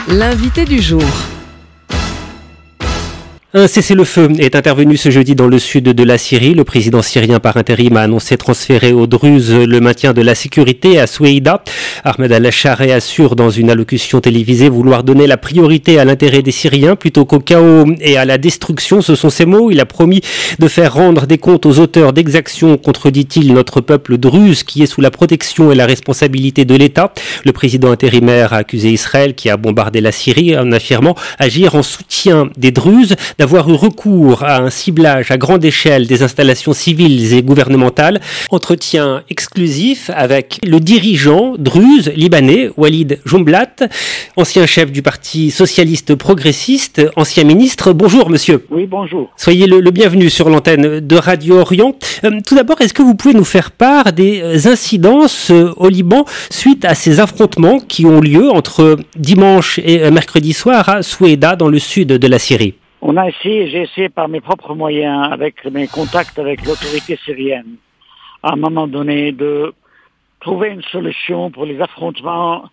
L'invité du jour. Un cessez-le-feu est intervenu ce jeudi dans le sud de la Syrie. Le président syrien par intérim a annoncé transférer aux Druzes le maintien de la sécurité à Soueïda. Ahmed al-Shareh assure dans une allocution télévisée vouloir donner la priorité à l'intérêt des Syriens plutôt qu'au chaos et à la destruction. Ce sont ses mots. Il a promis de faire rendre des comptes aux auteurs d'exactions contre, dit-il, notre peuple druze qui est sous la protection et la responsabilité de l'État. Le président intérimaire a accusé Israël qui a bombardé la Syrie en affirmant agir en soutien des Druzes, d'avoir eu recours à un ciblage à grande échelle des installations civiles et gouvernementales. Entretien exclusif avec le dirigeant druze libanais Walid Jumblat, ancien chef du Parti socialiste progressiste, ancien ministre. Bonjour monsieur. Oui, bonjour. Soyez le bienvenu sur l'antenne de Radio Orient. Tout d'abord, est-ce que vous pouvez nous faire part des incidences au Liban suite à ces affrontements qui ont lieu entre dimanche et mercredi soir à Soueïda dans le sud de la Syrie? J'ai essayé par mes propres moyens, avec mes contacts avec l'autorité syrienne, à un moment donné, de trouver une solution pour les affrontements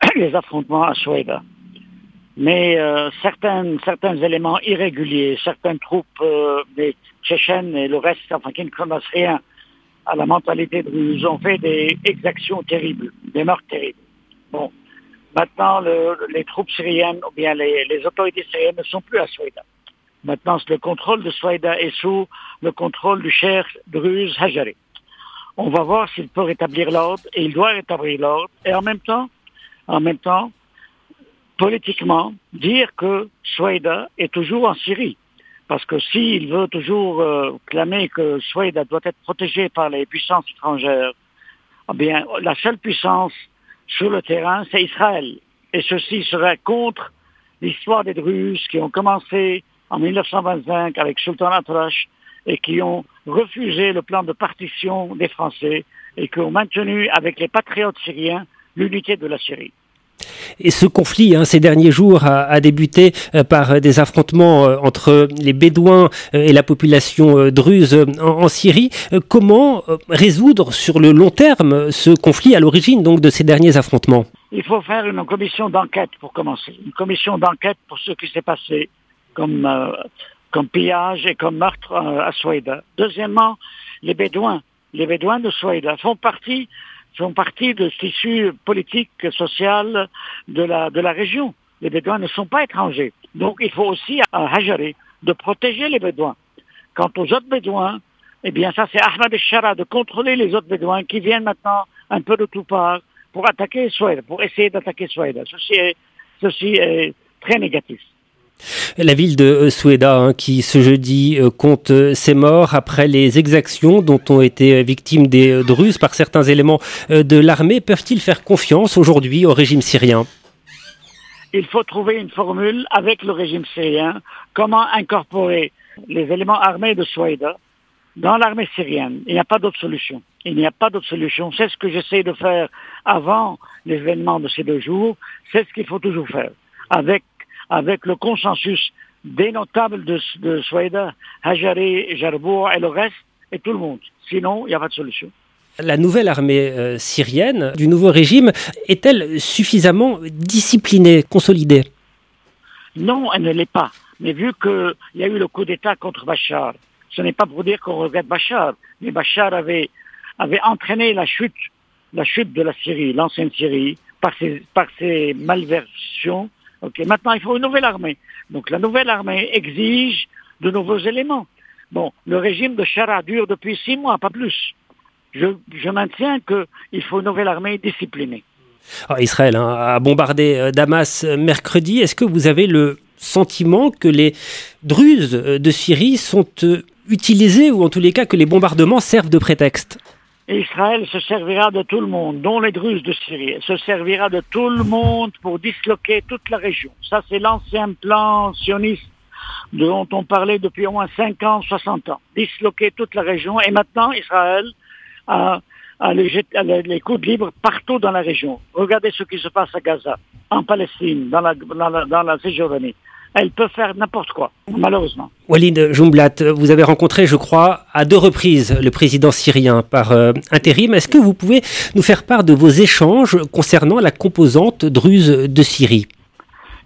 à Soueïda. Mais certains éléments irréguliers, certaines troupes des Tchétchènes et le reste, qui ne connaissent rien à la mentalité druze, ont fait des exactions terribles, des meurtres terribles. Bon, maintenant les troupes syriennes, ou bien les autorités syriennes ne sont plus à Soueïda. Maintenant, le contrôle de Soueïda est sous le contrôle du cheikh druze Hajari. On va voir s'il peut rétablir l'ordre, et il doit rétablir l'ordre, et en même temps, politiquement, dire que Soueïda est toujours en Syrie. Parce que s'il veut toujours clamer que Soueïda doit être protégée par les puissances étrangères, eh bien, la seule puissance sur le terrain, c'est Israël. Et ceci serait contre l'histoire des Druzes qui ont commencé en 1925 avec Sultan Atrash et qui ont refusé le plan de partition des Français et qui ont maintenu avec les patriotes syriens l'unité de la Syrie. Et ce conflit, ces derniers jours, a débuté par des affrontements entre les Bédouins et la population druze en Syrie. Comment résoudre sur le long terme ce conflit à l'origine donc de ces derniers affrontements? Il faut faire une commission d'enquête pour commencer. Une commission d'enquête pour ce qui s'est passé comme pillage et comme meurtre à Soueïda. Deuxièmement, les Bédouins de Soueïda font partie de ce tissu politique, social de la région. Les Bédouins ne sont pas étrangers. Donc il faut aussi à Hajari de protéger les Bédouins. Quant aux autres Bédouins, eh bien ça c'est Ahmed al-Shareh de contrôler les autres Bédouins qui viennent maintenant un peu de tout part pour attaquer Soueïda, pour essayer d'attaquer Soueïda. Ceci est très négatif. La ville de Soueïda, qui ce jeudi compte ses morts après les exactions dont ont été victimes des Druzes par certains éléments de l'armée. Peuvent-ils faire confiance aujourd'hui au régime syrien? Il faut trouver une formule avec le régime syrien, comment incorporer les éléments armés de Soueïda dans l'armée syrienne. Il n'y a pas d'autre solution. C'est ce que j'essaie de faire avant les événements de ces 2 jours. C'est ce qu'il faut toujours faire. Avec le consensus des notables de Soueïda, Hajari, Jarbour et le reste, et tout le monde. Sinon, il n'y a pas de solution. La nouvelle armée syrienne du nouveau régime est-elle suffisamment disciplinée, consolidée? Non, elle ne l'est pas. Mais vu qu'il y a eu le coup d'État contre Bachar, ce n'est pas pour dire qu'on regrette Bachar, mais Bachar avait entraîné la chute de la Syrie, l'ancienne Syrie, par ses malversations. Okay. Maintenant, il faut une nouvelle armée. Donc, la nouvelle armée exige de nouveaux éléments. Bon, le régime de Sharah dure depuis 6 mois, pas plus. Je maintiens qu'il faut une nouvelle armée disciplinée. Alors, Israël a bombardé Damas mercredi. Est-ce que vous avez le sentiment que les Druzes de Syrie sont utilisés, ou en tous les cas que les bombardements servent de prétexte? Et Israël se servira de tout le monde, dont les Druzes de Syrie, se servira de tout le monde pour disloquer toute la région. Ça, c'est l'ancien plan sioniste dont on parlait depuis au moins 50, 60 ans. Disloquer toute la région. Et maintenant, Israël a les coups de libre partout dans la région. Regardez ce qui se passe à Gaza, en Palestine, dans la Cisjordanie. Elle peut faire n'importe quoi, malheureusement. Walid Jumblat, vous avez rencontré, je crois, à 2 reprises le président syrien par intérim. Est-ce que vous pouvez nous faire part de vos échanges concernant la composante druze de Syrie?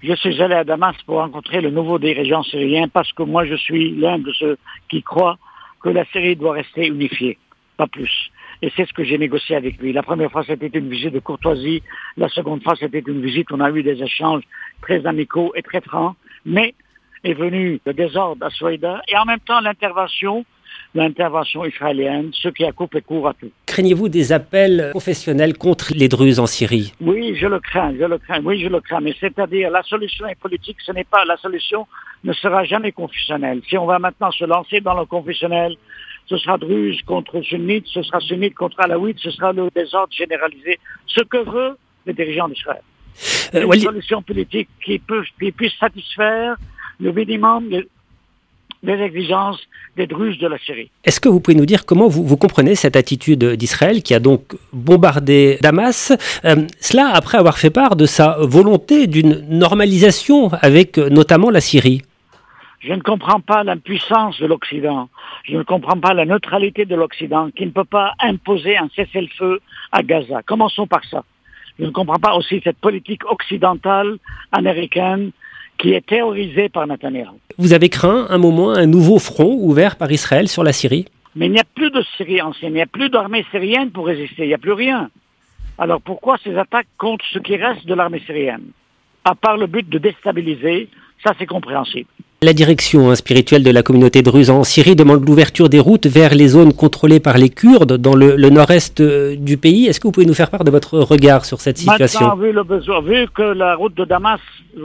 Je suis allé à Damas pour rencontrer le nouveau dirigeant syrien parce que moi je suis l'un de ceux qui croient que la Syrie doit rester unifiée, pas plus. Et c'est ce que j'ai négocié avec lui. La première fois, c'était une visite de courtoisie. La seconde fois, c'était une visite où on a eu des échanges très amicaux et très francs. Mais est venu le désordre à Souaïda et en même temps l'intervention israélienne, ce qui a coupé court à tout. Craignez-vous des appels confessionnels contre les Druzes en Syrie? Oui, je le crains. Mais c'est-à-dire, la solution est politique, la solution ne sera jamais confessionnelle. Si on va maintenant se lancer dans le confessionnel, ce sera Druze contre Sunnite, ce sera Sunnite contre Alaouite, ce sera le désordre généralisé. Ce que veut le dirigeant d'Israël. Une solution politique qui puisse satisfaire le minimum des exigences des Druzes de la Syrie. Est-ce que vous pouvez nous dire comment vous comprenez cette attitude d'Israël qui a donc bombardé Damas, cela après avoir fait part de sa volonté d'une normalisation avec notamment la Syrie? Je ne comprends pas l'impuissance de l'Occident. Je ne comprends pas la neutralité de l'Occident qui ne peut pas imposer un cessez-le-feu à Gaza. Commençons par ça. Je ne comprends pas aussi cette politique occidentale américaine qui est théorisée par Netanyahou. Vous avez craint un moment un nouveau front ouvert par Israël sur la Syrie? Mais il n'y a plus de Syrie ancienne, il n'y a plus d'armée syrienne pour résister, il n'y a plus rien. Alors pourquoi ces attaques contre ce qui reste de l'armée syrienne? À part le but de déstabiliser, ça c'est compréhensible. La direction spirituelle de la communauté druze en Syrie demande l'ouverture des routes vers les zones contrôlées par les Kurdes dans le nord-est du pays. Est-ce que vous pouvez nous faire part de votre regard sur cette situation? Maintenant, vu le besoin, vu que la route de Damas,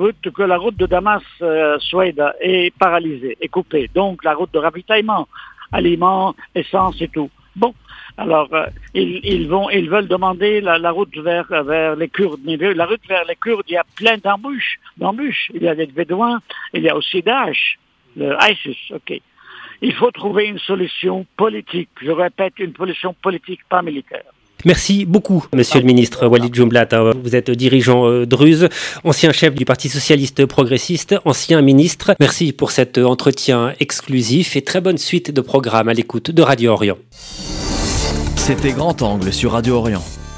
Souaïda est paralysée, est coupée, donc la route de ravitaillement, aliments, essence et tout. Bon, alors ils veulent demander la route vers les Kurdes. Mais la route vers les Kurdes, il y a plein d'embûches. Il y a des Bédouins, il y a aussi Daesh, le ISIS. Ok. Il faut trouver une solution politique. Je répète, une solution politique, pas militaire. Merci beaucoup, Monsieur le ministre Walid Jumblat. Vous êtes dirigeant druze, ancien chef du Parti socialiste progressiste, ancien ministre. Merci pour cet entretien exclusif et très bonne suite de programmes à l'écoute de Radio Orient. C'était Grand Angle sur Radio Orient.